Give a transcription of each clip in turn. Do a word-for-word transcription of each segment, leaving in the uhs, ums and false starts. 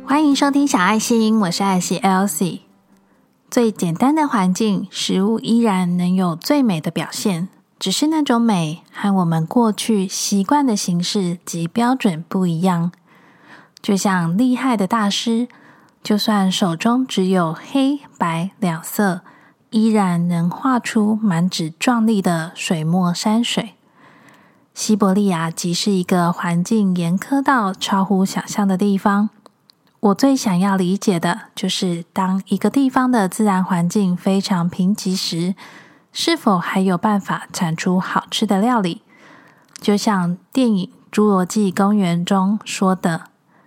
欢迎收听小爱心，我是艾希 Elsie。最简单的环境，食物依然能有最美的表现，只是那种美和我们过去习惯的形式及标准不一样。就像厉害的大师，就算手中只有黑白两色，依然能画出满纸壮丽的水墨山水。西伯利亚即是一个环境严苛到超乎想象的地方。我最想要理解的就是，当一个地方的自然环境非常贫瘠时，是否还有办法产出好吃的料理？就像电影《侏罗纪公园》中说的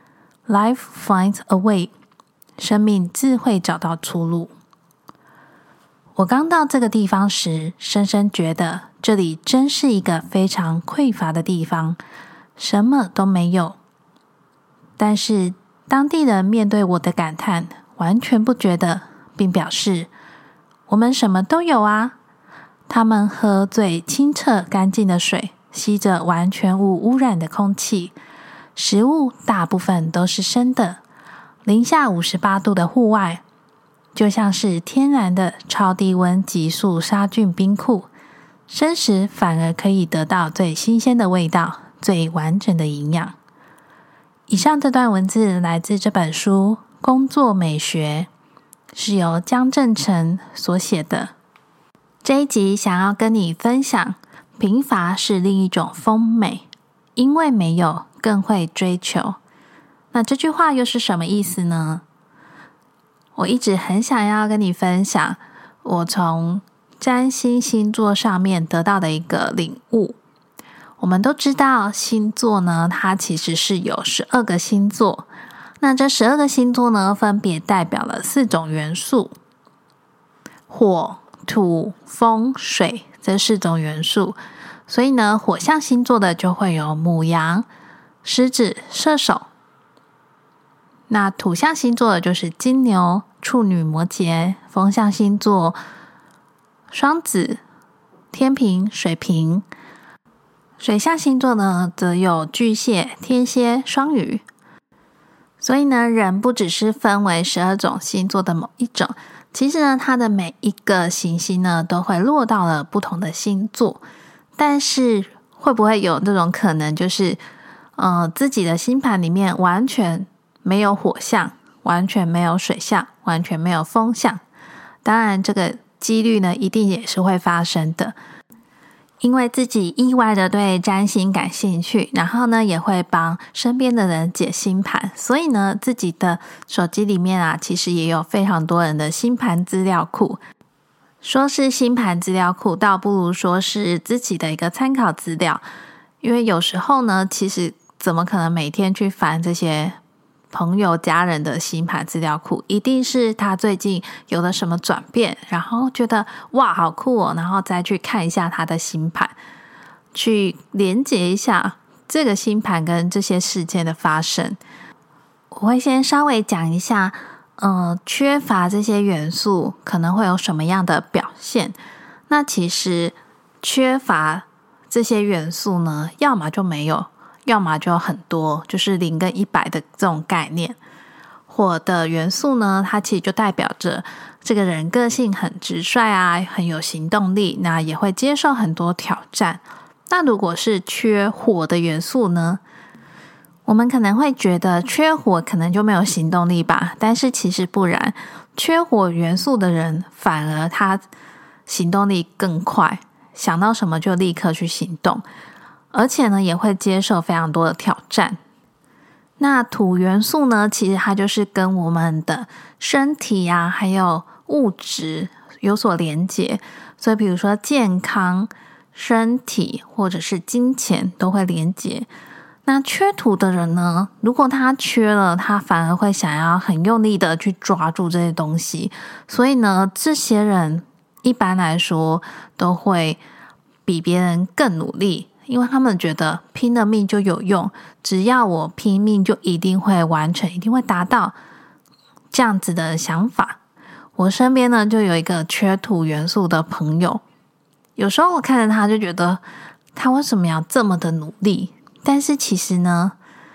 Life finds a way， 生命自会找到出路。我刚到这个地方时，深深觉得这里真是一个非常匮乏的地方，什么都没有。但是当地人面对我的感叹，完全不觉得，并表示我们什么都有啊。他们喝最清澈干净的水，吸着完全无污染的空气，食物大部分都是生的，零下五十八度的户外就像是天然的超低温急速杀菌冰库，生食反而可以得到最新鲜的味道，最完整的营养。以上这段文字来自这本书《工作美学》，是由江正成所写的。这一集想要跟你分享，贫乏是另一种丰美，因为没有更会追求。那这句话又是什么意思呢？我一直很想要跟你分享我从占星星座上面得到的一个领悟。我们都知道星座呢，它其实是有十二个星座。那这十二个星座呢，分别代表了四种元素：火、土、风、水这四种元素。所以呢，火象星座的就会有牡羊、狮子、射手。那土象星座的就是金牛、处女、摩羯；风象星座双子、天秤、水瓶；水象星座呢，则有巨蟹、天蝎、双鱼。所以呢，人不只是分为十二种星座的某一种，其实呢，它的每一个行星呢，都会落到了不同的星座。但是会不会有这种可能，就是呃，自己的星盘里面完全没有火象，完全没有水象，完全没有风象？当然这个几率呢一定也是会发生的，因为自己意外的对占星感兴趣，然后呢也会帮身边的人解星盘，所以呢自己的手机里面啊，其实也有非常多人的星盘资料库。说是星盘资料库，倒不如说是自己的一个参考资料。因为有时候呢，其实怎么可能每天去翻这些朋友家人的星盘资料库？一定是他最近有了什么转变，然后觉得哇好酷哦，然后再去看一下他的星盘，去连结一下这个星盘跟这些事件的发生。我会先稍微讲一下呃，缺乏这些元素可能会有什么样的表现。那其实缺乏这些元素呢，要么就没有，要么就很多，就是零跟一百的这种概念。火的元素呢，它其实就代表着这个人个性很直率啊，很有行动力，那也会接受很多挑战。那如果是缺火的元素呢，我们可能会觉得缺火可能就没有行动力吧，但是其实不然，缺火元素的人反而他行动力更快，想到什么就立刻去行动，而且呢也会接受非常多的挑战。那土元素呢，其实它就是跟我们的身体啊还有物质有所连结，所以比如说健康、身体或者是金钱都会连结。那缺土的人呢，如果他缺了，他反而会想要很用力的去抓住这些东西，所以呢这些人一般来说都会比别人更努力，因为他们觉得拼了命就有用，只要我拼命就一定会完成，一定会达到，这样子的想法。我身边呢就有一个缺土元素的朋友，有时候我看着他就觉得他为什么要这么的努力，但是其实呢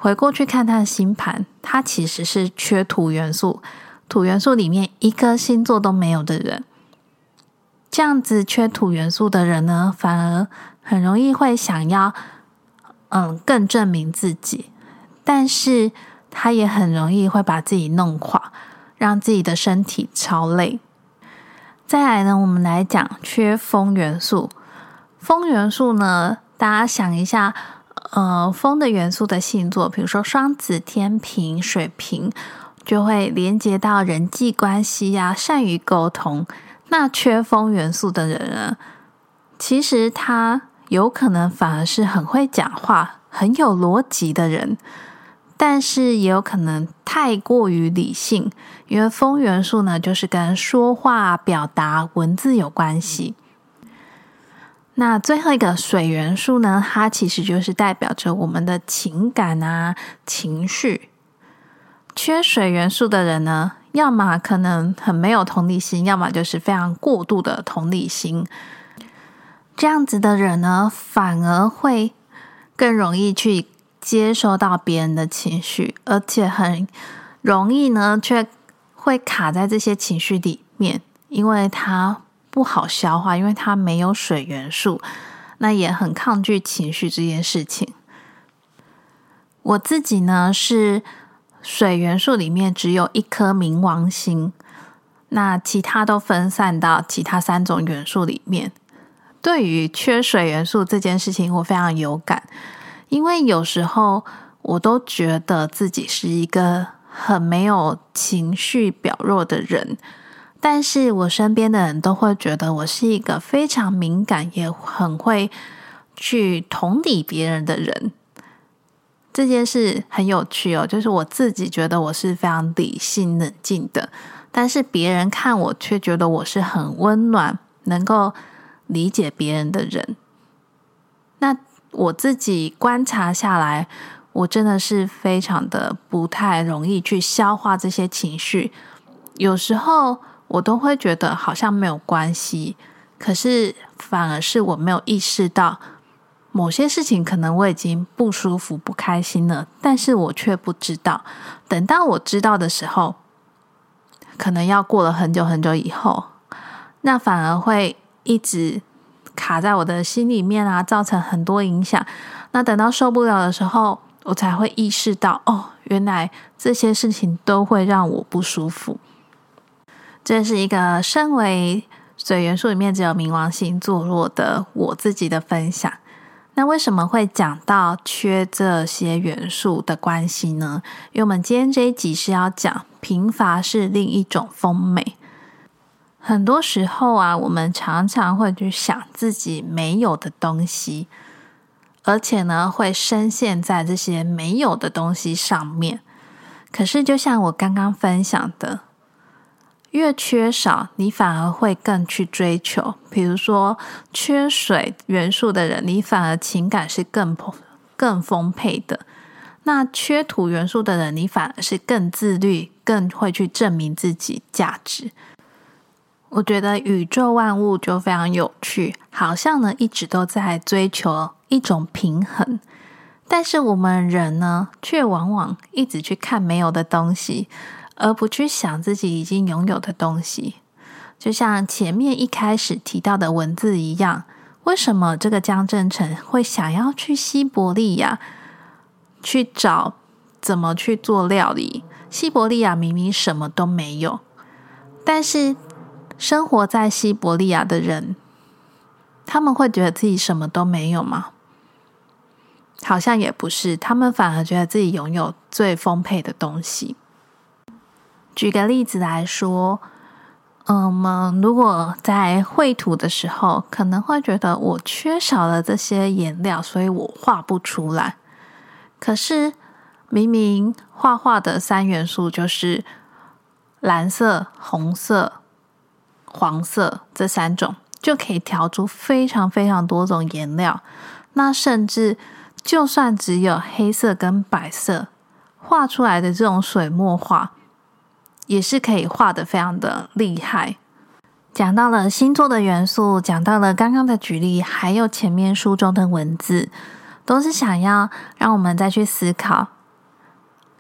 回过去看他的星盘，他其实是缺土元素，土元素里面一个星座都没有的人。这样子缺土元素的人呢，反而很容易会想要嗯更证明自己，但是他也很容易会把自己弄垮，让自己的身体超累。再来呢，我们来讲缺风元素。风元素呢，大家想一下，呃，风的元素的星座，比如说双子、天秤、水瓶，就会连接到人际关系啊，善于沟通。那缺风元素的人呢，其实他有可能反而是很会讲话、很有逻辑的人，但是也有可能太过于理性，因为风元素呢，就是跟说话、表达、文字有关系。那最后一个水元素呢，它其实就是代表着我们的情感啊、情绪。缺水元素的人呢，要么可能很没有同理心，要么就是非常过度的同理心。这样子的人呢，反而会更容易去接受到别人的情绪，而且很容易呢，却会卡在这些情绪里面，因为他不好消化，因为他没有水元素，那也很抗拒情绪这件事情。我自己呢，是水元素里面只有一颗冥王星，那其他都分散到其他三种元素里面。对于缺水元素这件事情，我非常有感，因为有时候我都觉得自己是一个很没有情绪表露的人，但是我身边的人都会觉得我是一个非常敏感，也很会去同理别人的人。这件事很有趣哦，就是我自己觉得我是非常理性冷静的，但是别人看我却觉得我是很温暖，能够理解别人的人。那我自己观察下来，我真的是非常的不太容易去消化这些情绪，有时候我都会觉得好像没有关系，可是反而是我没有意识到某些事情可能我已经不舒服不开心了，但是我却不知道，等到我知道的时候，可能要过了很久很久以后，那反而会一直卡在我的心里面啊，造成很多影响。那等到受不了的时候，我才会意识到，哦，原来这些事情都会让我不舒服。这是一个身为水元素里面只有冥王星坐落的我自己的分享。那为什么会讲到缺这些元素的关系呢？因为我们今天这一集是要讲贫乏是另一种丰美。很多时候啊，我们常常会去想自己没有的东西，而且呢，会深陷在这些没有的东西上面。可是就像我刚刚分享的，越缺少，你反而会更去追求。比如说，缺水元素的人，你反而情感是更更丰沛的。那缺土元素的人，你反而是更自律，更会去证明自己价值。我觉得宇宙万物就非常有趣，好像呢一直都在追求一种平衡，但是我们人呢，却往往一直去看没有的东西，而不去想自己已经拥有的东西。就像前面一开始提到的文字一样，为什么这个江振诚会想要去西伯利亚去找怎么去做料理？西伯利亚明明什么都没有，但是生活在西伯利亚的人，他们会觉得自己什么都没有吗？好像也不是，他们反而觉得自己拥有最丰沛的东西。举个例子来说，嗯，我们如果在绘图的时候，可能会觉得我缺少了这些颜料，所以我画不出来。可是明明画画的三元素就是蓝色、红色、黄色这三种，就可以调出非常非常多种颜料。那甚至就算只有黑色跟白色，画出来的这种水墨画也是可以画得非常的厉害。讲到了星座的元素，讲到了刚刚的举例，还有前面书中的文字，都是想要让我们再去思考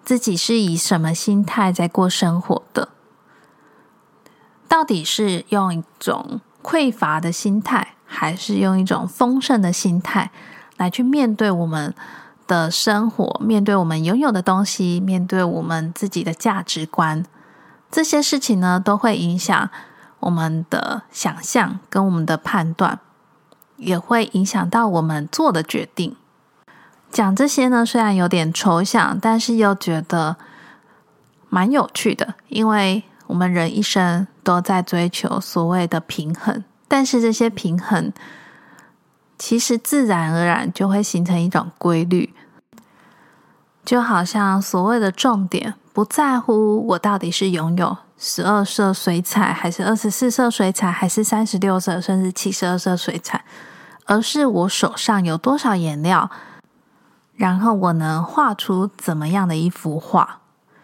自己是以什么心态在过生活的？到底是用一种匮乏的心态，还是用一种丰盛的心态来去面对我们的生活，面对我们拥有的东西，面对我们自己的价值观？这些事情呢，都会影响我们的想象跟我们的判断，也会影响到我们做的决定。讲这些呢，虽然有点抽象，但是又觉得蛮有趣的，因为我们人一生都在追求所谓的平衡，但是这些平衡其实自然而然就会形成一种规律，就好像所谓的重点不在乎我到底是拥有十二色水彩，还是二十四色水彩，还是三十六色，甚至七十二色水彩，而是我手上有多少颜料，然后我能画出怎么样的一幅画。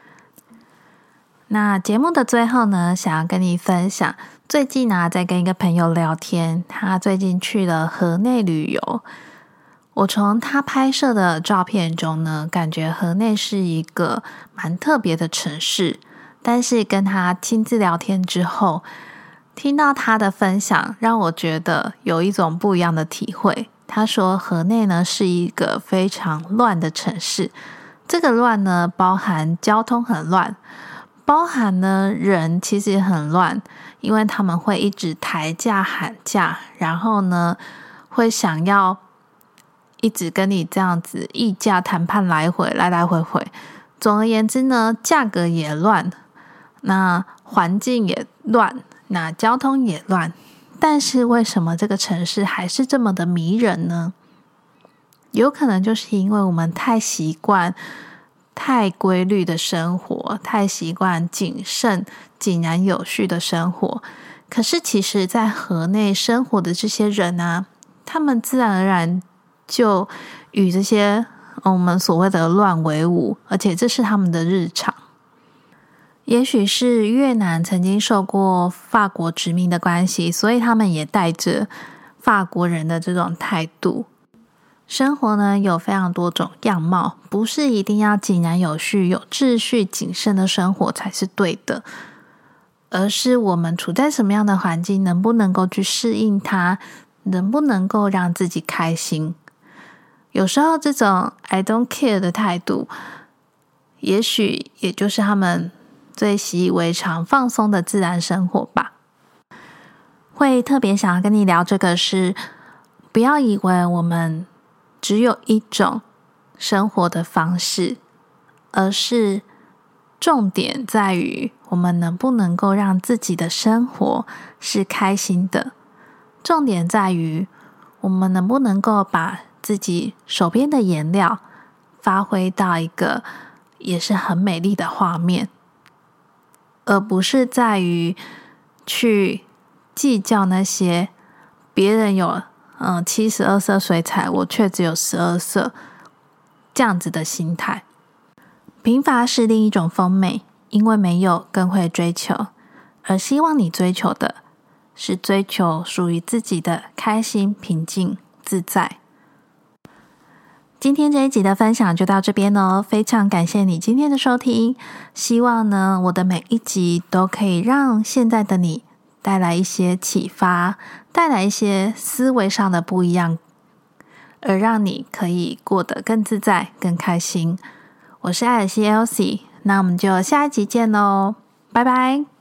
那节目的最后呢，想要跟你分享，最近啊在跟一个朋友聊天，他最近去了河内旅游。我从他拍摄的照片中呢，感觉河内是一个蛮特别的城市，但是跟他亲自聊天之后，听到他的分享，让我觉得有一种不一样的体会。他说河内呢是一个非常乱的城市，这个乱呢包含交通很乱，包含呢人其实也很乱，因为他们会一直抬价喊价，然后呢会想要一直跟你这样子议价谈判来回来来回回。总而言之呢，价格也乱，那环境也乱，那交通也乱，但是为什么这个城市还是这么的迷人呢？有可能就是因为我们太习惯太规律的生活，太习惯谨慎井然有序的生活。可是其实在河内生活的这些人啊，他们自然而然就与这些我们所谓的乱为伍，而且这是他们的日常。也许是越南曾经受过法国殖民的关系，所以他们也带着法国人的这种态度。生活呢有非常多种样貌，不是一定要井然有序、有秩序、谨慎的生活才是对的，而是我们处在什么样的环境，能不能够去适应它，能不能够让自己开心。有时候这种 I don't care 的态度，也许也就是他们最习以为常、放松的自然生活吧。会特别想要跟你聊这个是，不要以为我们只有一种生活的方式，而是重点在于我们能不能够让自己的生活是开心的。重点在于我们能不能够把自己手边的颜料发挥到一个也是很美丽的画面，而不是在于去计较那些别人有嗯七十二色水彩，我却只有十二色这样子的心态。贫乏是另一种丰美，因为没有更会追求，而希望你追求的是追求属于自己的开心、平静、自在。今天这一集的分享就到这边哦，非常感谢你今天的收听。希望呢，我的每一集都可以让现在的你带来一些启发，带来一些思维上的不一样，而让你可以过得更自在、更开心。我是艾尔西 Elsie， 那我们就下一集见喽，拜拜。